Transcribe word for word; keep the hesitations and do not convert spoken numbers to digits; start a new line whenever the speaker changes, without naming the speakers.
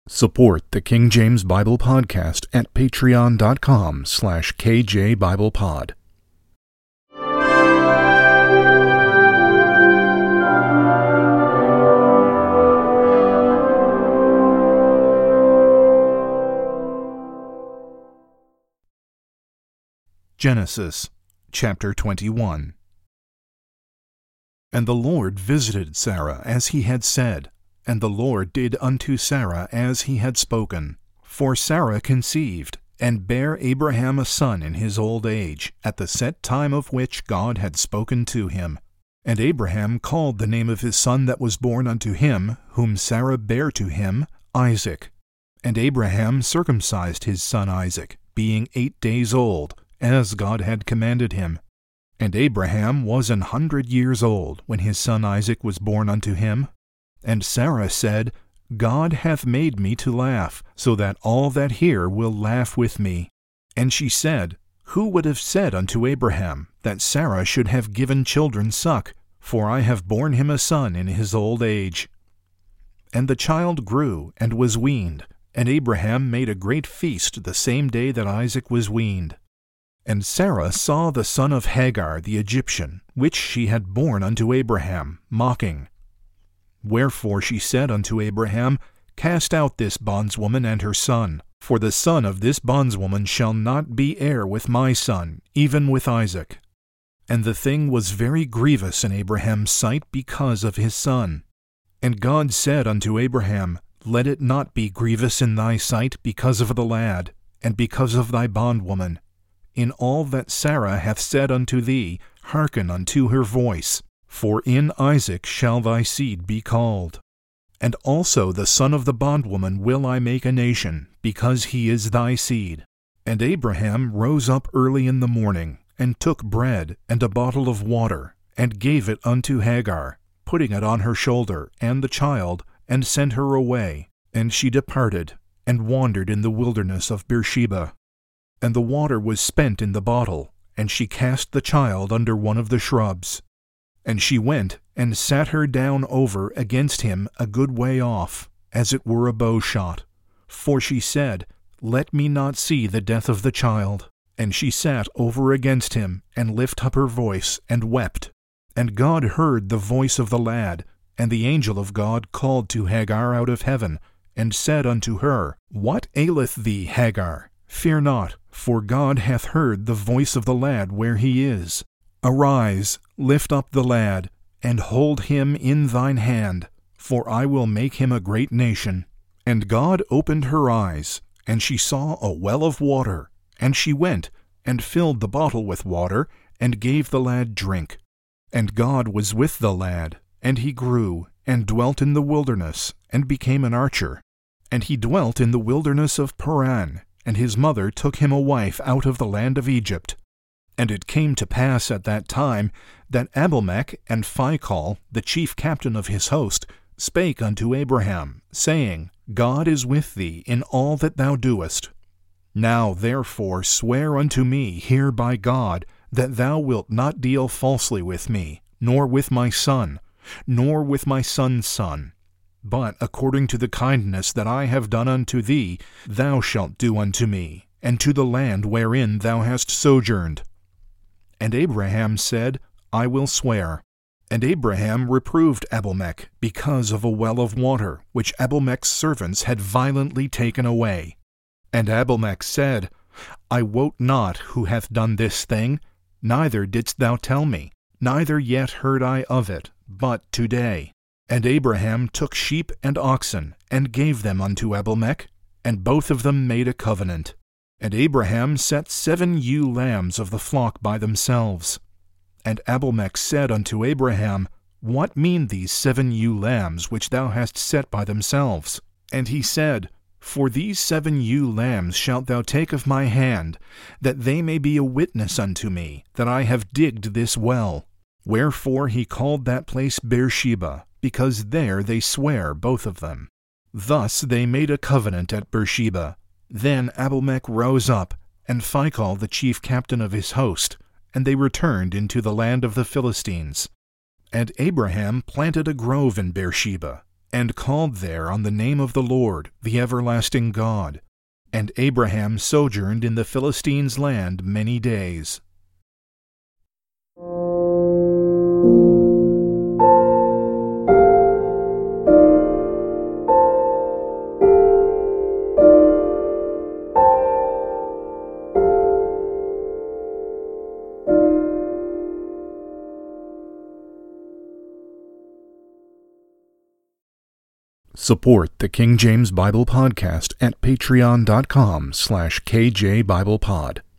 Support the King James Bible Podcast at patreon.com slash kjbiblepod. Genesis chapter twenty-one. And the Lord visited Sarah as he had said, and the Lord did unto Sarah as he had spoken. For Sarah conceived, and bare Abraham a son in his old age, at the set time of which God had spoken to him. And Abraham called the name of his son that was born unto him, whom Sarah bare to him, Isaac. And Abraham circumcised his son Isaac, being eight days old, as God had commanded him. And Abraham was an hundred years old when his son Isaac was born unto him. And Sarah said, God hath made me to laugh, so that all that hear will laugh with me. And she said, Who would have said unto Abraham that Sarah should have given children suck? For I have borne him a son in his old age. And the child grew, and was weaned, and Abraham made a great feast the same day that Isaac was weaned. And Sarah saw the son of Hagar the Egyptian, which she had borne unto Abraham, mocking. Wherefore she said unto Abraham, Cast out this bondswoman and her son, for the son of this bondswoman shall not be heir with my son, even with Isaac. And the thing was very grievous in Abraham's sight because of his son. And God said unto Abraham, Let it not be grievous in thy sight because of the lad, and because of thy bondwoman. In all that Sarah hath said unto thee, hearken unto her voice. For in Isaac shall thy seed be called. And also the son of the bondwoman will I make a nation, because he is thy seed. And Abraham rose up early in the morning, and took bread and a bottle of water, and gave it unto Hagar, putting it on her shoulder, and the child, and sent her away. And she departed, and wandered in the wilderness of Beersheba. And the water was spent in the bottle, and she cast the child under one of the shrubs. And she went, and sat her down over against him a good way off, as it were a bow shot. For she said, Let me not see the death of the child. And she sat over against him, and lift up her voice, and wept. And God heard the voice of the lad, and the angel of God called to Hagar out of heaven, and said unto her, What aileth thee, Hagar? Fear not, for God hath heard the voice of the lad where he is. Arise, lift up the lad, and hold him in thine hand, for I will make him a great nation. And God opened her eyes, and she saw a well of water, and she went, and filled the bottle with water, and gave the lad drink. And God was with the lad, and he grew, and dwelt in the wilderness, and became an archer. And he dwelt in the wilderness of Paran, and his mother took him a wife out of the land of Egypt. And it came to pass at that time that Abimelech and Phicol, the chief captain of his host, spake unto Abraham, saying, God is with thee in all that thou doest. Now therefore swear unto me here by God, that thou wilt not deal falsely with me, nor with my son, nor with my son's son. But according to the kindness that I have done unto thee, thou shalt do unto me, and to the land wherein thou hast sojourned. And Abraham said, I will swear. And Abraham reproved Abimelech because of a well of water, which Abimelech's servants had violently taken away. And Abimelech said, I wot not who hath done this thing, neither didst thou tell me, neither yet heard I of it, but today. And Abraham took sheep and oxen, and gave them unto Abimelech, and both of them made a covenant. And Abraham set seven ewe lambs of the flock by themselves. And Abimelech said unto Abraham, What mean these seven ewe lambs which thou hast set by themselves? And he said, For these seven ewe lambs shalt thou take of my hand, that they may be a witness unto me, that I have digged this well. Wherefore he called that place Beersheba, because there they swear both of them. Thus they made a covenant at Beersheba. Then Abimelech rose up, and Phicol the chief captain of his host, and they returned into the land of the Philistines. And Abraham planted a grove in Beersheba, and called there on the name of the Lord, the everlasting God. And Abraham sojourned in the Philistines' land many days. Support the King James Bible Podcast at patreon.com slash KJBiblePod.